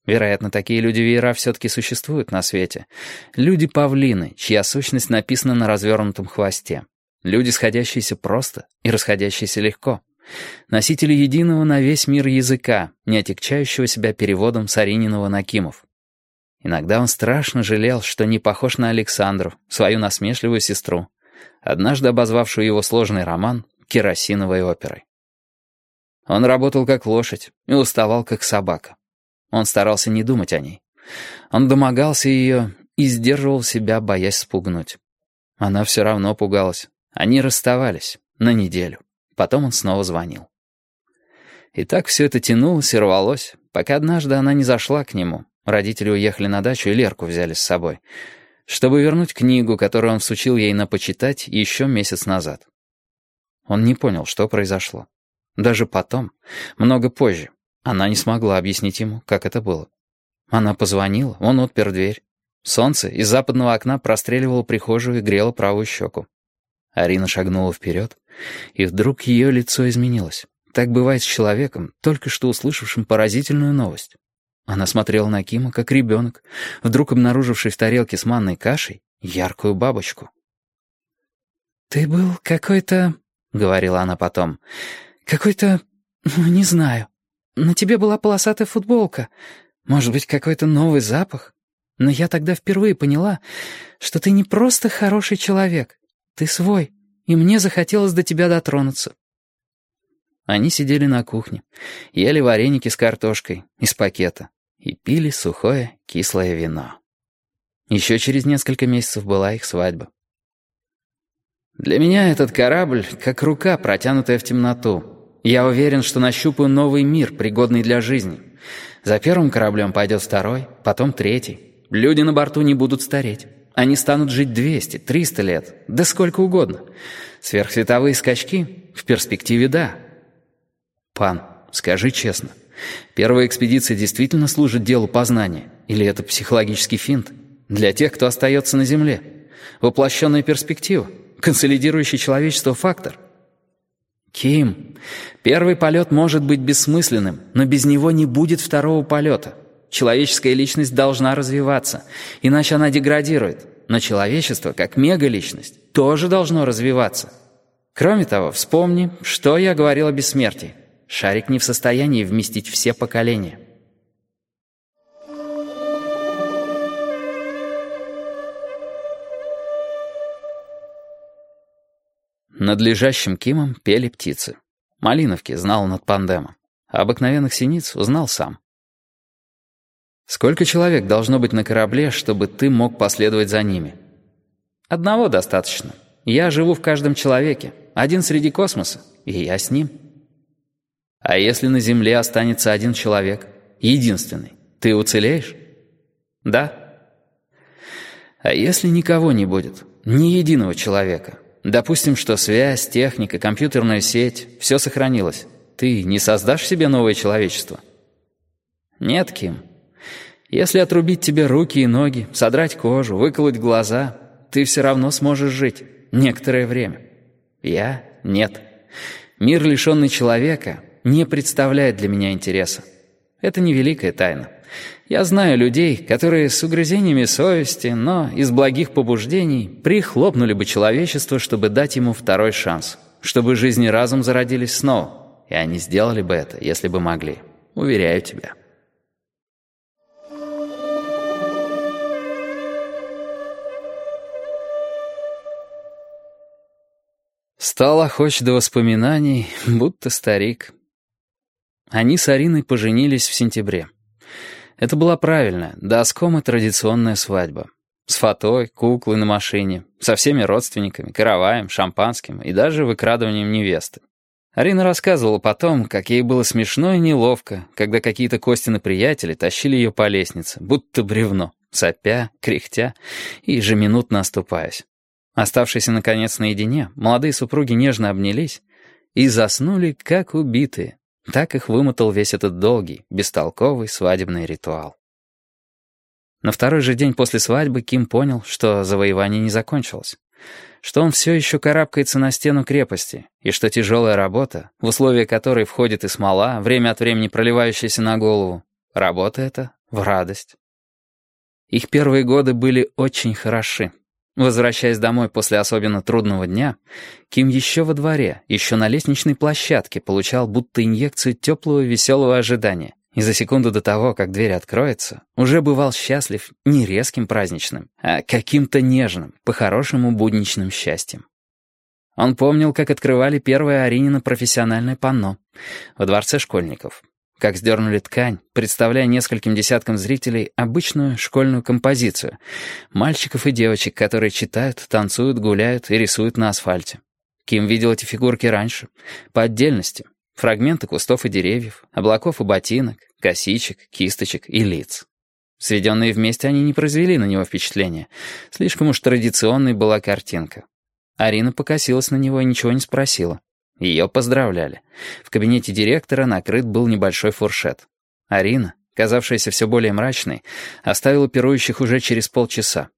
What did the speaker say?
Вероятно, такие люди-веера все-таки существуют на свете. Люди-павлины, чья сущность написана на развернутом хвосте. Люди, сходящиеся просто и расходящиеся легко. Носители единого на весь мир языка, не отягчающего себя переводом с Арининого на Кимов. Иногда он страшно жалел, что не похож на Александру, свою насмешливую сестру, однажды обозвавшую его сложный роман керосиновой оперой. Он работал как лошадь и уставал как собака. Он старался не думать о ней. Он домогался ее и сдерживал себя, боясь спугнуть. Она все равно пугалась. Они расставались на неделю. Потом он снова звонил. И так все это тянулось и рвалось, пока однажды она не зашла к нему. Родители уехали на дачу и Лерку взяли с собой, чтобы вернуть книгу, которую он всучил ей на почитать еще месяц назад. Он не понял, что произошло. Даже потом, много позже, она не смогла объяснить ему, как это было. Она позвонила, он отпер дверь. Солнце из западного окна простреливало прихожую и грело правую щеку. Арина шагнула вперед, и вдруг ее лицо изменилось. Так бывает с человеком, только что услышавшим поразительную новость. Она смотрела на Кима, как ребенок, вдруг обнаруживший в тарелке с манной кашей яркую бабочку. «Ты был какой-то...» — говорила она потом. «Какой-то... не знаю. На тебе была полосатая футболка. Может быть, какой-то новый запах? Но я тогда впервые поняла, что ты не просто хороший человек. Ты свой, и мне захотелось до тебя дотронуться». Они сидели на кухне, ели вареники с картошкой из пакета и пили сухое кислое вино. Еще через несколько месяцев была их свадьба. «Для меня этот корабль как рука, протянутая в темноту. Я уверен, что нащупаю новый мир, пригодный для жизни. За первым кораблем пойдет второй, потом третий. Люди на борту не будут стареть. Они станут жить 200, 300 лет, да сколько угодно. Сверхсветовые скачки? В перспективе да. Пан, скажи честно, первая экспедиция действительно служит делу познания? Или это психологический финт? Для тех, кто остается на Земле? Воплощенная перспектива? Консолидирующий человечество фактор? Ким, первый полет может быть бессмысленным, но без него не будет второго полета. Человеческая личность должна развиваться, иначе она деградирует. Но человечество, как мегаличность, тоже должно развиваться. Кроме того, вспомни, что я говорил о бессмертии. Шарик не в состоянии вместить все поколения. Над лежащим Кимом пели птицы. Малиновки знал над Пандемом, а обыкновенных синиц узнал сам. Сколько человек должно быть на корабле, чтобы ты мог последовать за ними? Одного достаточно. Я живу в каждом человеке, один среди космоса, и я с ним. А если на Земле останется один человек, единственный, ты уцелеешь? Да. А если никого не будет, ни единого человека? Допустим, что связь, техника, компьютерная сеть — все сохранилось. Ты не создашь себе новое человечество? Нет, Ким. Если отрубить тебе руки и ноги, содрать кожу, выколоть глаза, ты все равно сможешь жить некоторое время. Я — нет. Мир, лишенный человека, не представляет для меня интереса. Это не великая тайна. Я знаю людей, которые с угрызениями совести, но из благих побуждений прихлопнули бы человечество, чтобы дать ему второй шанс, чтобы жизнь и разум зародились снова. И они сделали бы это, если бы могли. Уверяю тебя. Стал охоч до воспоминаний, будто старик. Они с Ариной поженились в сентябре. Это была правильная, до оскома традиционная свадьба. С фатой, куклой на машине, со всеми родственниками, караваем, шампанским и даже выкрадыванием невесты. Арина рассказывала потом, как ей было смешно и неловко, когда какие-то Костины приятели тащили ее по лестнице, будто бревно, сопя, кряхтя и ежеминутно оступаясь. Оставшиеся, наконец, наедине, молодые супруги нежно обнялись и заснули, как убитые. Так их вымотал весь этот долгий, бестолковый свадебный ритуал. На второй же день после свадьбы Ким понял, что завоевание не закончилось, что он все еще карабкается на стену крепости, и что тяжелая работа, в условия которой входит и смола, время от времени проливающаяся на голову, работа эта в радость. Их первые годы были очень хороши. Возвращаясь домой после особенно трудного дня, Ким еще во дворе, еще на лестничной площадке получал будто инъекцию теплого веселого ожидания. И за секунду до того, как дверь откроется, уже бывал счастлив не резким праздничным, а каким-то нежным, по-хорошему будничным счастьем. Он помнил, как открывали первое Аринино профессиональное панно во дворце школьников. Как сдернули ткань, представляя нескольким десяткам зрителей обычную школьную композицию. Мальчиков и девочек, которые читают, танцуют, гуляют и рисуют на асфальте. Ким видел эти фигурки раньше, по отдельности. Фрагменты кустов и деревьев, облаков и ботинок, косичек, кисточек и лиц. Сведенные вместе они не произвели на него впечатления. Слишком уж традиционной была картинка. Арина покосилась на него и ничего не спросила. Ее поздравляли. В кабинете директора накрыт был небольшой фуршет. Арина, казавшаяся все более мрачной, оставила пирующих уже через полчаса.